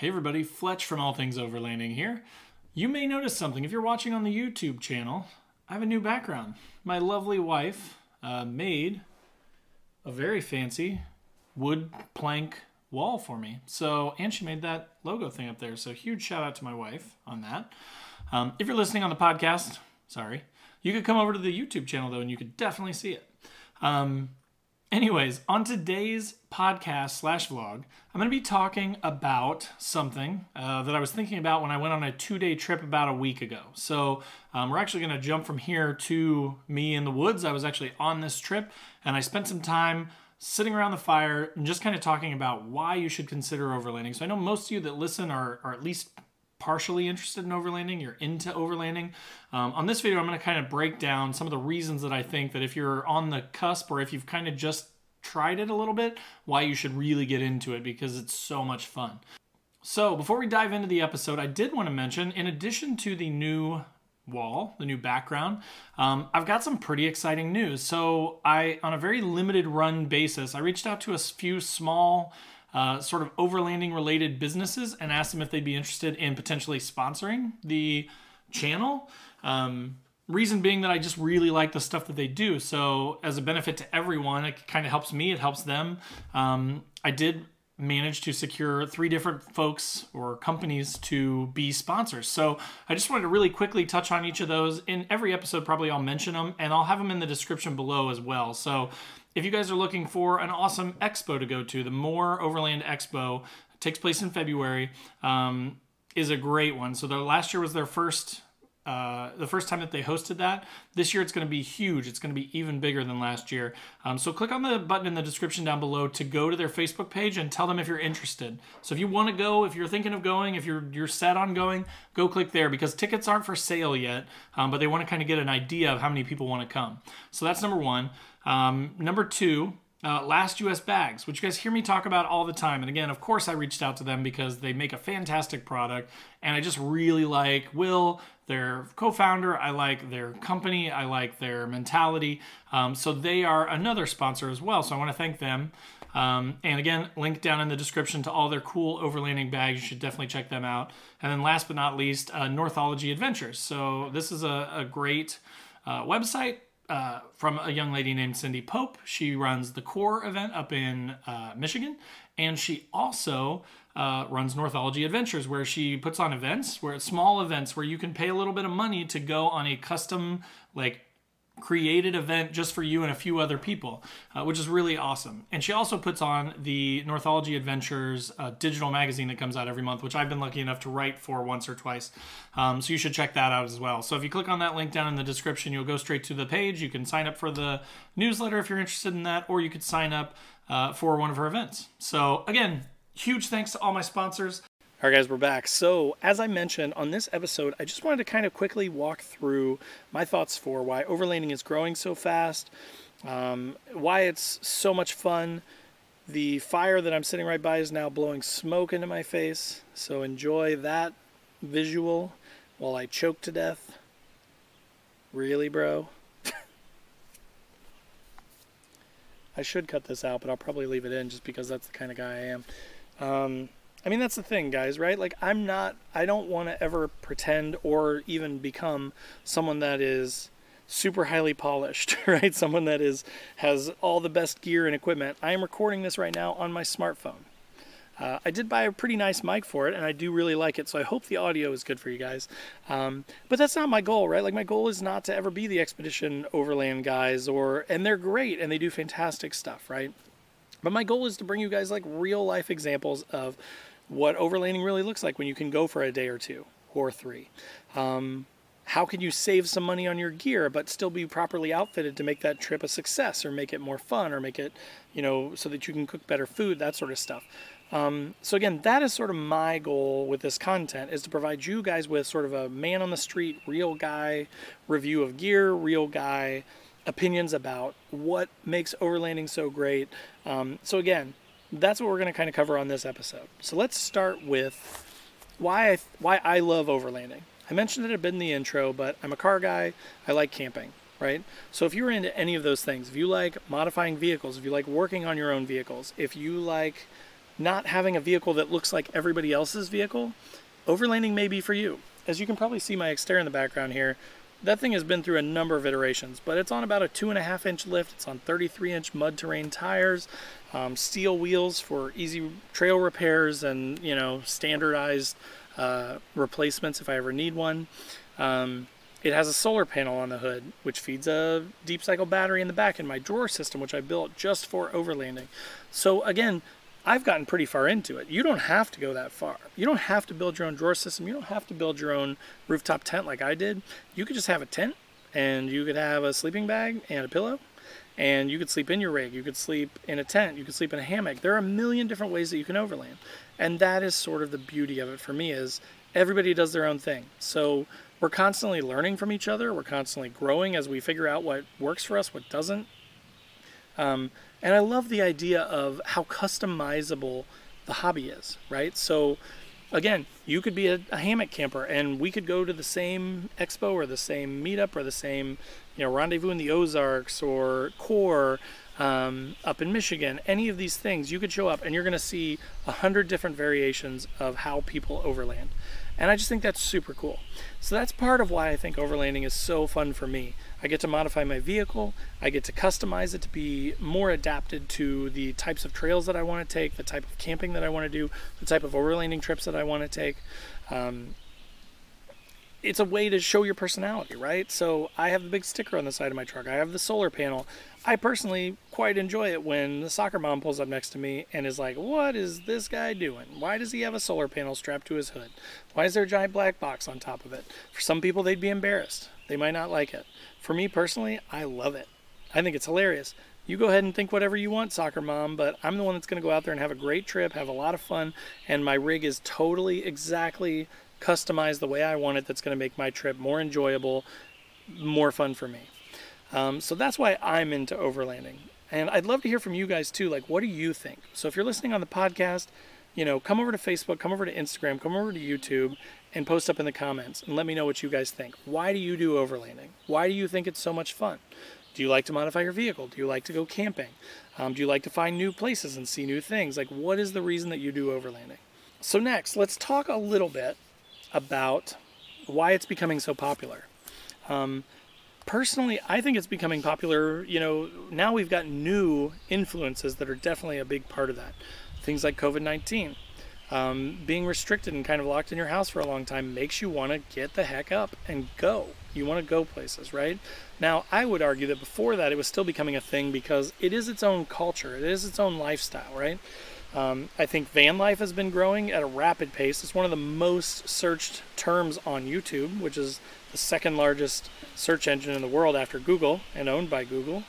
Hey everybody, Fletch from All Things Overlanding here. You may notice something if you're watching on the YouTube channel. I have a new background. My lovely wife made a very fancy wood plank wall for me. And she made that logo thing up there. So huge shout out to my wife on that. If you're listening on the podcast, sorry, you could come over to the YouTube channel though, and you could definitely see it. Anyways, on today's podcast / vlog, I'm going to be talking about something that I was thinking about when I went on a 2-day trip about a week ago. So we're actually going to jump from here to me in the woods. I was actually on this trip, and I spent some time sitting around the fire and just kind of talking about why you should consider overlanding. So I know most of you that listen are at least partially interested in overlanding, you're into overlanding. On this video, I'm going to kind of break down some of the reasons that I think that if you're on the cusp or if you've kind of just tried it a little bit, why you should really get into it because it's so much fun. So before we dive into the episode, I did want to mention, in addition to the new wall, the new background, I've got some pretty exciting news. So on a very limited run basis, I reached out to a few small sort of overlanding related businesses and asked them if they'd be interested in potentially sponsoring the channel. Reason being that I just really like the stuff that they do. So as a benefit to everyone, it kind of helps me, it helps them. I did manage to secure 3 different folks or companies to be sponsors. So I just wanted to really quickly touch on each of those. In every episode, probably I'll mention them, and I'll have them in the description below as well. So if you guys are looking for an awesome expo to go to, the More Overland Expo takes place in February, is a great one. So last year was their first the first time that they hosted that. This year it's going to be huge. It's going to be even bigger than last year. So click on the button in the description down below to go to their Facebook page and tell them if you're interested. So if you want to go, if you're thinking of going, if you're set on going, go click there because tickets aren't for sale yet, but they want to kind of get an idea of how many people want to come. So that's number 1. Number 2, Last US Bags, which you guys hear me talk about all the time. And again, of course, I reached out to them because they make a fantastic product, and I just really like Will, their co-founder. I like their company. I like their mentality. So they are another sponsor as well. So I want to thank them. And again, link down in the description to all their cool overlanding bags. You should definitely check them out. And then last but not least, Northology Adventures. So this is a great website. From a young lady named Cindy Pope. She runs the Core event up in Michigan, and she also runs Northology Adventures, where she puts on events, where it's small events where you can pay a little bit of money to go on a custom, created event just for you and a few other people, which is really awesome. And she also puts on the Northology Adventures digital magazine that comes out every month, which I've been lucky enough to write for once or twice. So you should check that out as well. So if you click on that link down in the description, you'll go straight to the page. You can sign up for the newsletter if you're interested in that, or you could sign up for one of her events. So again, huge thanks to all my sponsors. All right, guys, we're back. So as I mentioned on this episode, I just wanted to kind of quickly walk through my thoughts for why overlanding is growing so fast, why it's so much fun. The fire that I'm sitting right by is now blowing smoke into my face, so enjoy that visual while I choke to death. Really, bro? I should cut this out, but I'll probably leave it in just because that's the kind of guy I am. I mean, that's the thing, guys, right? I don't want to ever pretend or even become someone that is super highly polished, right? Someone that has all the best gear and equipment. I am recording this right now on my smartphone. I did buy a pretty nice mic for it, and I do really like it, so I hope the audio is good for you guys. But that's not my goal, right? My goal is not to ever be the Expedition Overland guys, and they're great, and they do fantastic stuff, right? But my goal is to bring you guys real life examples of what overlanding really looks like when you can go for a day or 2 or 3. How can you save some money on your gear but still be properly outfitted to make that trip a success, or make it more fun, or make it, so that you can cook better food, that sort of stuff. So again, that is sort of my goal with this content, is to provide you guys with sort of a man on the street, real guy review of gear, real guy opinions about what makes overlanding so great. So again, that's what we're going to kind of cover on this episode. So let's start with why I love overlanding. I mentioned it a bit in the intro, but I'm a car guy. I like camping, right? So if you're into any of those things, if you like modifying vehicles, if you like working on your own vehicles, if you like not having a vehicle that looks like everybody else's vehicle, overlanding may be for you. As you can probably see my Xterra in the background here, that thing has been through a number of iterations, but it's on about a 2.5-inch lift. It's on 33-inch mud terrain tires, steel wheels for easy trail repairs and, you know, standardized replacements if I ever need one. It has a solar panel on the hood, which feeds a deep cycle battery in the back, and my drawer system, which I built just for overlanding. So again, I've gotten pretty far into it. You don't have to go that far. You don't have to build your own drawer system. You don't have to build your own rooftop tent like I did. You could just have a tent, and you could have a sleeping bag and a pillow, and you could sleep in your rig. You could sleep in a tent. You could sleep in a hammock. There are a million different ways that you can overland. And that is sort of the beauty of it for me, is everybody does their own thing. So we're constantly learning from each other. We're constantly growing as we figure out what works for us, what doesn't. And I love the idea of how customizable the hobby is, right? So again, you could be a hammock camper, and we could go to the same expo or the same meetup or the same, you know, rendezvous in the Ozarks or Core up in Michigan. Any of these things, you could show up and you're going to see 100 different variations of how people overland. And I just think that's super cool. So that's part of why I think overlanding is so fun for me. I get to modify my vehicle. I get to customize it to be more adapted to the types of trails that I want to take, the type of camping that I want to do, the type of overlanding trips that I want to take. It's a way to show your personality, right? So I have the big sticker on the side of my truck. I have the solar panel. I personally quite enjoy it when the soccer mom pulls up next to me and is like, what is this guy doing? Why does he have a solar panel strapped to his hood? Why is there a giant black box on top of it? For some people, they'd be embarrassed. They might not like it. For me personally, I love it. I think it's hilarious. You go ahead and think whatever you want, soccer mom, but I'm the one that's going to go out there and have a great trip, have a lot of fun, and my rig is totally exactly customized the way I want it. That's going to make my trip more enjoyable, more fun for me. So that's why I'm into overlanding. And I'd love to hear from you guys too. Like, what do you think? So if you're listening on the podcast, you know, come over to Facebook, come over to Instagram, come over to YouTube, and post up in the comments and let me know what you guys think. Why do you do overlanding? Why do you think it's so much fun? Do you like to modify your vehicle? Do you like to go camping? Do you like to find new places and see new things? Like, what is the reason that you do overlanding? So next, let's talk a little bit about why it's becoming so popular. Personally, I think it's becoming popular. You know, now we've got new influences that are definitely a big part of that. Things like COVID-19. Being restricted and kind of locked in your house for a long time makes you want to get the heck up and go. You want to go places, right? Now, I would argue that before that, it was still becoming a thing because it is its own culture. It is its own lifestyle, right? I think van life has been growing at a rapid pace. It's one of the most searched terms on YouTube, which is the second largest search engine in the world after Google and owned by Google.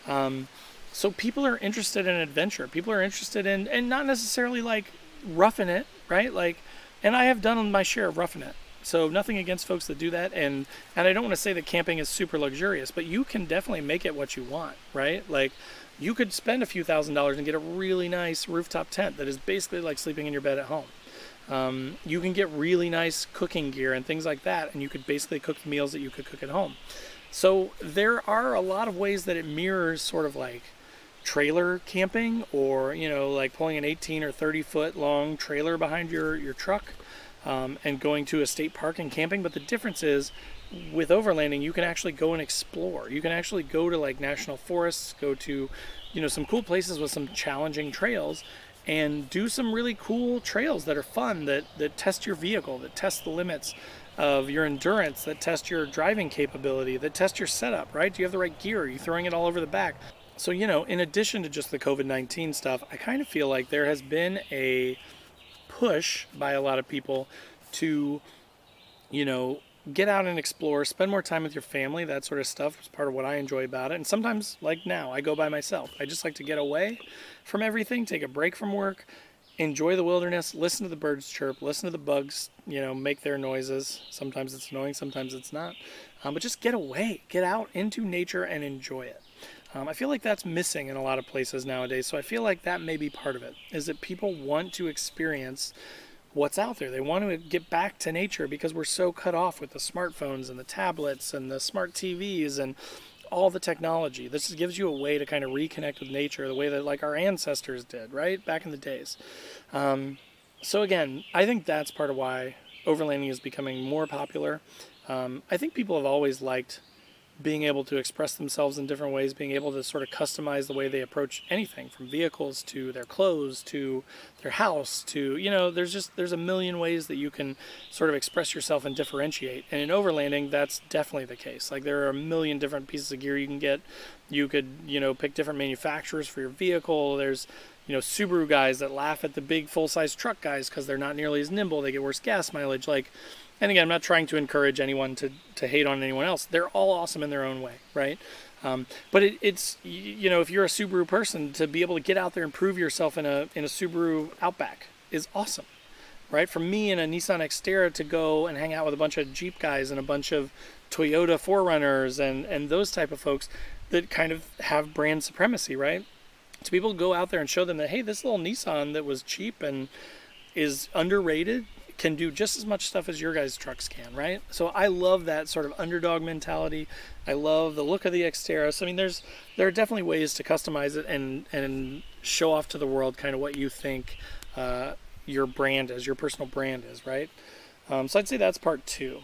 So people are interested in adventure. People are interested in, and not necessarily like roughing it, right? Like, and I have done my share of roughing it. So nothing against folks that do that. And I don't want to say that camping is super luxurious, but you can definitely make it what you want, right? Like, you could spend a few $1,000s and get a really nice rooftop tent that is basically like sleeping in your bed at home. You can get really nice cooking gear and things like that, and you could basically cook the meals that you could cook at home. So there are a lot of ways that it mirrors sort of like trailer camping, or, you know, like pulling an 18 or 30 foot long trailer behind your truck and going to a state park and camping. But the difference is, with overlanding, you can actually go and explore. You can actually go to like national forests, go to, you know, some cool places with some challenging trails, and do some really cool trails that are fun, that test your vehicle, that test the limits of your endurance, that test your driving capability, that test your setup, right? Do you have the right gear? Are you throwing it all over the back? So, you know, in addition to just the COVID-19 stuff, I kind of feel like there has been a push by a lot of people to, you know, get out and explore, spend more time with your family. That sort of stuff is part of what I enjoy about it. And sometimes, like now, I go by myself. I just like to get away from everything, take a break from work, enjoy the wilderness, listen to the birds chirp, listen to the bugs, you know, make their noises. Sometimes it's annoying, sometimes it's not. But just get away, get out into nature and enjoy it. I feel like that's missing in a lot of places nowadays. So I feel like that may be part of it, is that people want to experience what's out there. They want to get back to nature because we're so cut off with the smartphones and the tablets and the smart TVs and all the technology. This gives you a way to kind of reconnect with nature the way that like our ancestors did, right? Back in the days. So again, I think that's part of why overlanding is becoming more popular. I think people have always liked being able to express themselves in different ways, being able to sort of customize the way they approach anything from vehicles to their clothes to their house to, you know, there's a million ways that you can sort of express yourself and differentiate. And in overlanding, that's definitely the case. Like there are a million different pieces of gear you can get. You could, you know, pick different manufacturers for your vehicle. There's, you know, Subaru guys that laugh at the big full-size truck guys because they're not nearly as nimble. They get worse gas mileage. Like, and again, I'm not trying to encourage anyone to hate on anyone else. They're all awesome in their own way, right? But it's, you know, if you're a Subaru person, to be able to get out there and prove yourself in a Subaru Outback is awesome, right? For me in a Nissan Xterra to go and hang out with a bunch of Jeep guys and a bunch of Toyota 4Runners and those type of folks that kind of have brand supremacy, right? To be able to go out there and show them that, hey, this little Nissan that was cheap and is underrated can do just as much stuff as your guys' trucks can, right? So I love that sort of underdog mentality. I love the look of the Xterra. So I mean, there are definitely ways to customize it and show off to the world kind of what you think your brand is, your personal brand is, right? So I'd say that's part 2.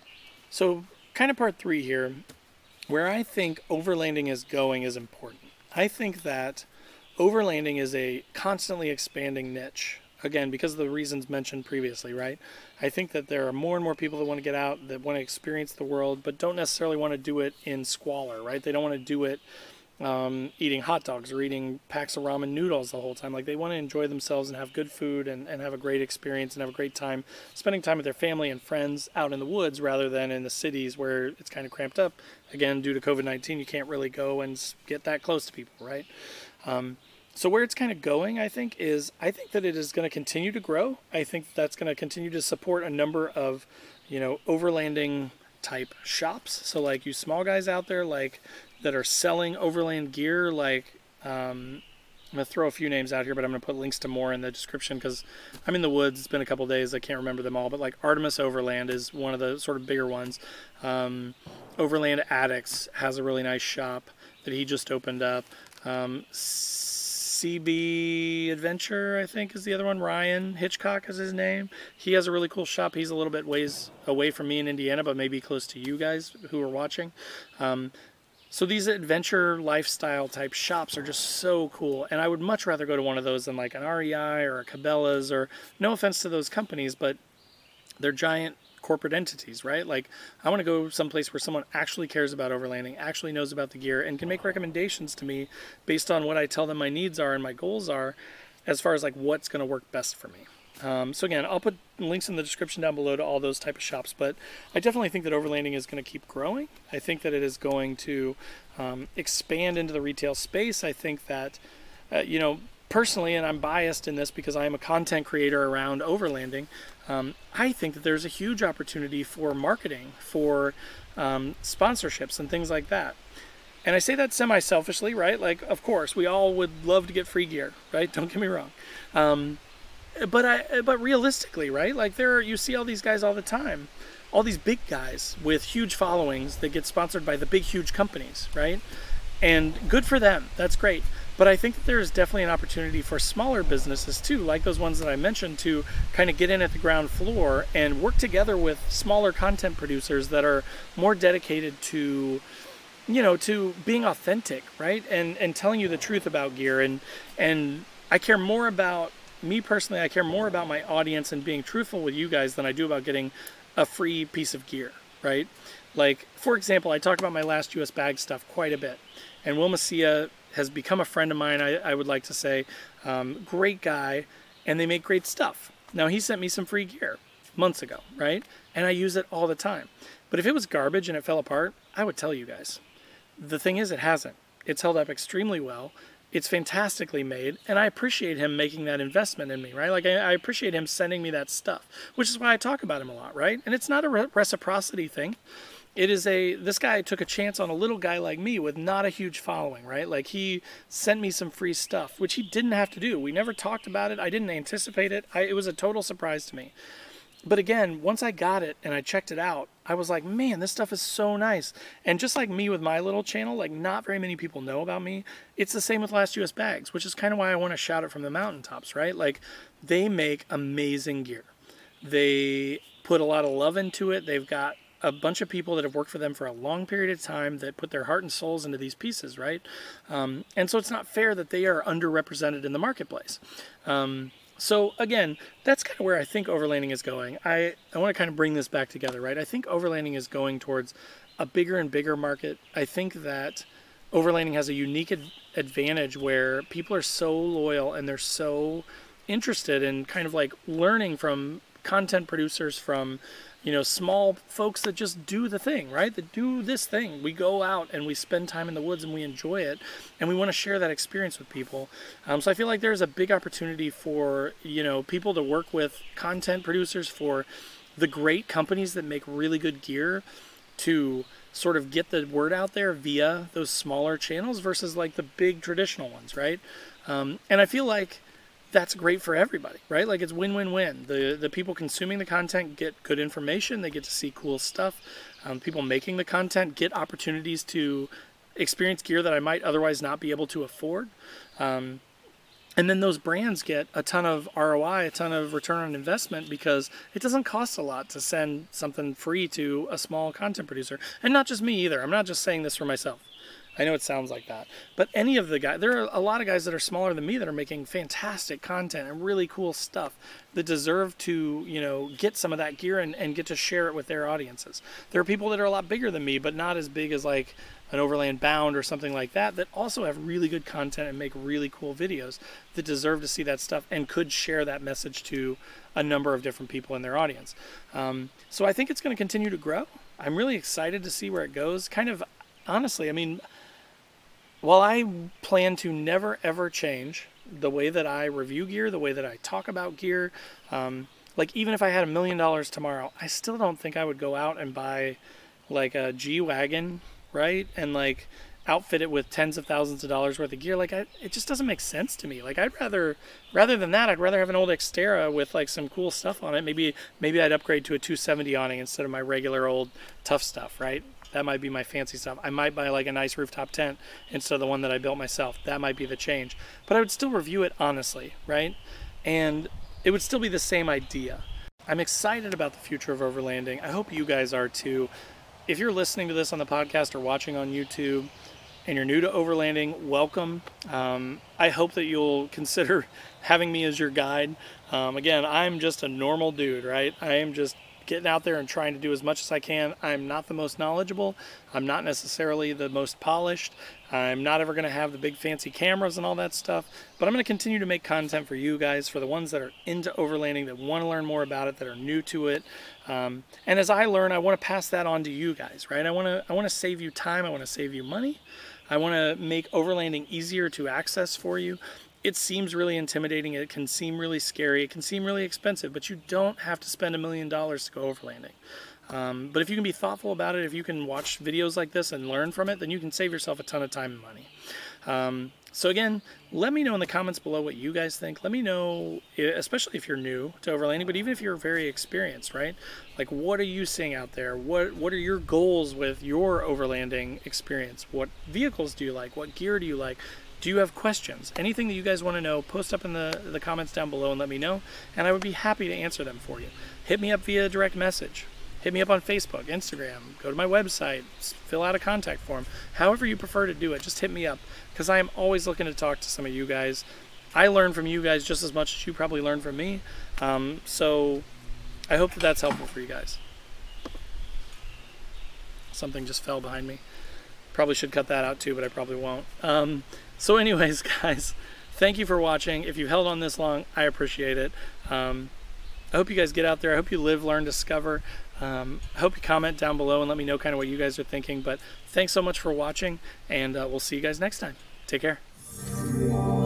So kind of part 3 here, where I think overlanding is going is important. I think that overlanding is a constantly expanding niche. Again, because of the reasons mentioned previously, right? I think that there are more and more people that want to get out, that want to experience the world, but don't necessarily want to do it in squalor, right? They don't want to do it eating hot dogs or eating packs of ramen noodles the whole time. Like they want to enjoy themselves and have good food and have a great experience and have a great time spending time with their family and friends out in the woods rather than in the cities where it's kind of cramped up. Again, due to COVID-19, you can't really go and get that close to people, right? So where it's kind of going, I think that it is going to continue to grow. I think that's going to continue to support a number of, you know, overlanding type shops. So like you small guys out there, like that are selling overland gear, like I'm going to throw a few names out here, but I'm going to put links to more in the description because I'm in the woods. It's been a couple of days. I can't remember them all, but like Artemis Overland is one of the sort of bigger ones. Overland Addicts has a really nice shop that he just opened up. CB Adventure, I think, is the other one. Ryan Hitchcock is his name. He has a really cool shop. He's a little bit ways away from me in Indiana, but maybe close to you guys who are watching. So these adventure lifestyle type shops are just so cool, and I would much rather go to one of those than like an REI or a Cabela's, or no offense to those companies, but they're giant corporate entities, right? Like I want to go someplace where someone actually cares about overlanding, actually knows about the gear, and can make recommendations to me based on what I tell them my needs are and my goals are as far as like what's going to work best for me. So again, I'll put links in the description down below to all those type of shops, but I definitely think that overlanding is going to keep growing. I think that it is going to expand into the retail space. I think that, you know, personally, and I'm biased in this because I am a content creator around overlanding, I think that there's a huge opportunity for marketing, for sponsorships and things like that. And I say that semi-selfishly, right? Like, of course, we all would love to get free gear, right? Don't get me wrong. But realistically, right? Like you see all these guys all the time, all these big guys with huge followings that get sponsored by the big, huge companies, right? And good for them. That's great. But I think that there's definitely an opportunity for smaller businesses too, like those ones that I mentioned, to kind of get in at the ground floor and work together with smaller content producers that are more dedicated to, you know, to being authentic, right? And telling you the truth about gear. And I care more about, me personally, I care more about my audience and being truthful with you guys than I do about getting a free piece of gear, right? Like, for example, I talk about my last US bag stuff quite a bit. And Will Macia has become a friend of mine, I would like to say. Great guy, and they make great stuff. Now, he sent me some free gear months ago, right? And I use it all the time. But if it was garbage and it fell apart, I would tell you guys. The thing is, it hasn't. It's held up extremely well. It's fantastically made, and I appreciate him making that investment in me, right? Like, I appreciate him sending me that stuff, which is why I talk about him a lot, right? And it's not a reciprocity thing. It is this guy took a chance on a little guy like me with not a huge following, right? Like, he sent me some free stuff, which he didn't have to do. We never talked about it. I didn't anticipate it. It was a total surprise to me. But again, once I got it and I checked it out, I was like, man, this stuff is so nice. And just like me with my little channel, like not very many people know about me. It's the same with Last US Bags, which is kind of why I want to shout it from the mountaintops, right? Like they make amazing gear. They put a lot of love into it. They've got a bunch of people that have worked for them for a long period of time that put their heart and souls into these pieces, right? And so it's not fair that they are underrepresented in the marketplace. So again, that's kind of where I think overlanding is going. I want to kind of bring this back together, right? I think overlanding is going towards a bigger and bigger market. I think that overlanding has a unique advantage where people are so loyal and they're so interested in kind of like learning from content producers, from small folks that just do the thing, right? That do this thing. We go out and we spend time in the woods and we enjoy it, and we want to share that experience with people. So I feel like there's a big opportunity for, people to work with content producers, for the great companies that make really good gear to sort of get the word out there via those smaller channels versus like the big traditional ones, right? And I feel like that's great for everybody, right? Like it's win-win-win. The people consuming the content get good information. They get to see cool stuff. People making the content get opportunities to experience gear that I might otherwise not be able to afford. And then those brands get a ton of ROI, a ton of return on investment, because it doesn't cost a lot to send something free to a small content producer. And not just me either. I'm not just saying this for myself. I know it sounds like that, but any of the guys, there are a lot of guys that are smaller than me that are making fantastic content and really cool stuff that deserve to, get some of that gear and get to share it with their audiences. There are people that are a lot bigger than me, but not as big as like an Overland Bound or something like that, that also have really good content and make really cool videos that deserve to see that stuff and could share that message to a number of different people in their audience. So I think it's going to continue to grow. I'm really excited to see where it goes. Kind of, honestly, I mean, while I plan to never ever change the way that I review gear, the way that I talk about gear, like even if I had $1 million tomorrow, I still don't think I would go out and buy like a G-Wagon, right? And like outfit it with tens of thousands of dollars worth of gear. Like it just doesn't make sense to me. Like rather than that, I'd rather have an old Xterra with like some cool stuff on it. Maybe I'd upgrade to a 270 awning instead of my regular old tough stuff, right? That might be my fancy stuff. I might buy like a nice rooftop tent instead of the one that I built myself. That might be the change. But I would still review it honestly, right? And it would still be the same idea. I'm excited about the future of overlanding. I hope you guys are too. If you're listening to this on the podcast or watching on YouTube and you're new to overlanding, welcome. I hope that you'll consider having me as your guide. Again, I'm just a normal dude, right? I am just getting out there and trying to do as much as I can. I'm not the most knowledgeable. I'm not necessarily the most polished. I'm not ever going to have the big fancy cameras and all that stuff, but I'm going to continue to make content for you guys, for the ones that are into overlanding, that want to learn more about it, that are new to it. And as I learn, I want to pass that on to you guys, right? I want to save you time. I want to save you money. I want to make overlanding easier to access for you. It seems really intimidating. It can seem really scary. It can seem really expensive, but you don't have to spend $1 million to go overlanding. But if you can be thoughtful about it, if you can watch videos like this and learn from it, then you can save yourself a ton of time and money. So again, let me know in the comments below what you guys think. Let me know, especially if you're new to overlanding, but even if you're very experienced, right? Like, what are you seeing out there? What are your goals with your overlanding experience? What vehicles do you like? What gear do you like? Do you have questions? Anything that you guys want to know, post up in the comments down below and let me know, and I would be happy to answer them for you. Hit me up via direct message. Hit me up on Facebook, Instagram, go to my website, fill out a contact form. However you prefer to do it, just hit me up, because I am always looking to talk to some of you guys. I learn from you guys just as much as you probably learn from me, so I hope that that's helpful for you guys. Something just fell behind me. Probably should cut that out too, but I probably won't. So anyways, guys, thank you for watching. If you held on this long, I appreciate it. I hope you guys get out there. I hope you live, learn, discover. I hope you comment down below and let me know kind of what you guys are thinking. But thanks so much for watching, and we'll see you guys next time. Take care.